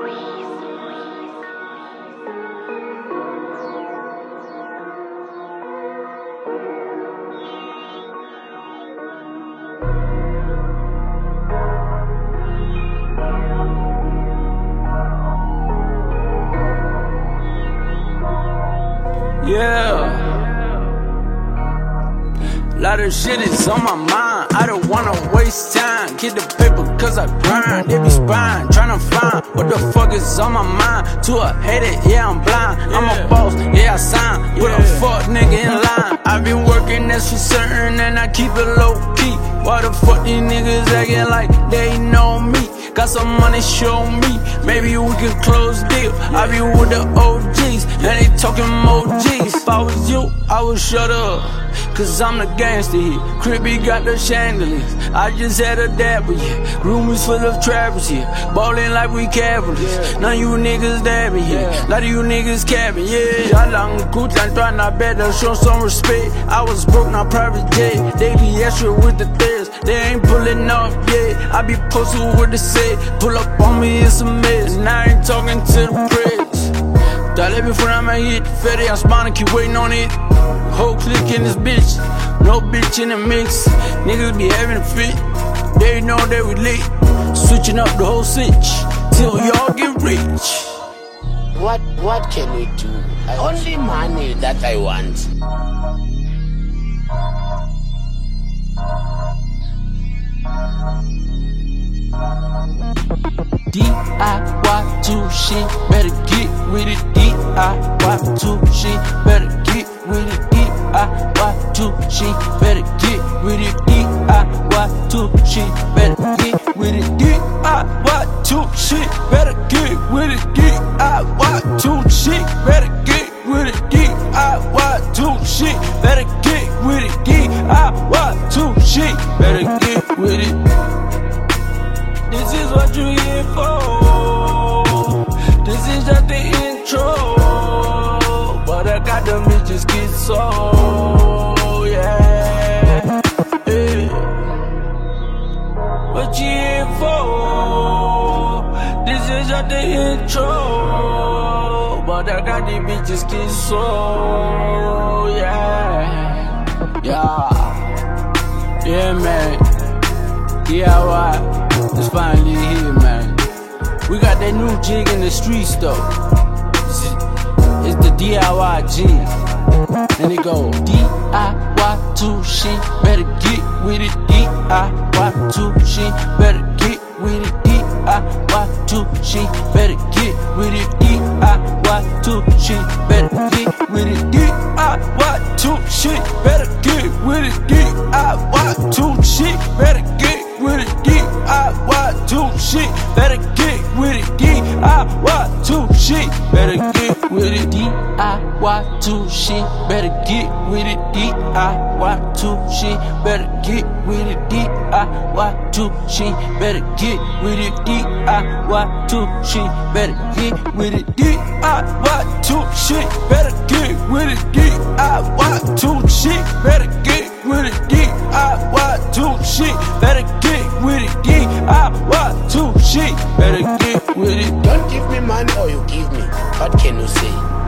Yeah. Lot of shit is on my mind. I don't wanna waste time. Get the paper cause I grind. They be spying, tryna find what the fuck is on my mind. To a hater, yeah, I'm blind. I'm a boss, yeah, I sign. Put a fuck nigga in line. I been working, that's for certain, and I keep it low key. Why the fuck these niggas acting like they know me? Got some money, show me. Maybe we can close deal. I be with the OGs, and they talking more G's. If I was you, I would shut up, cause I'm the gangster here. Crippy got the chandeliers. I just had a dab with you. Rumors full of trappers here. Ballin' like we Cavaliers. None of you niggas dabbing here. Lot of you niggas capping, yeah. Y'all lang coach and trying to better show some respect. I was broke, not private jet. Daily extra with the theirs. They ain't pulling up yet. I be posted with the set. Pull up on me, it's a mess. And I ain't talking to the press. Dale before I'm a hit. Fetty, I'm spawning, keep waiting on it. Whole clique in this bitch. No bitch in the mix. Niggas be having a fit. They know that we lit. Switching up the whole switch till we all get rich. What can we do? Only money that I want. DIY2 shit, better get with it. DIY2 shit, better get with it. DIY2 shit, better get with it. DIY2 shit, better get with it. DIY2 shit, better get with it. DIY2 shit, better get with it. DIY2 shit, better get with it. DIY2 shit, better get with it. This is what you here for. This is just the intro. But I got them bitches get so, yeah. Hey. What you here for? This is just the intro. But I got these bitches get so, yeah. Yeah, man. DIY. It's finally here, man. We got that new jig in the streets, though. It's the DIY jig. And it go DIY2 shit, better get with it. DIY2 shit, better get with it. DIY2 shit, better get with it. DIY2 shit, better get with it. DIY2 shit, better get with it. DIY2 shit, better get with it. DIY2 shit, better get with it. DIY2 shit, better get with it. DIY2 shit, better get with it. DIY2 shit, better get with it. DIY2 shit, better get with it. DIY2 shit, better get with it. DIY2 shit, better get with it. DIY2 shit, better get with it. DIY2 shit, better get with it. DIY2 shit, better get with it. Don't give me money or you give me. What can you say?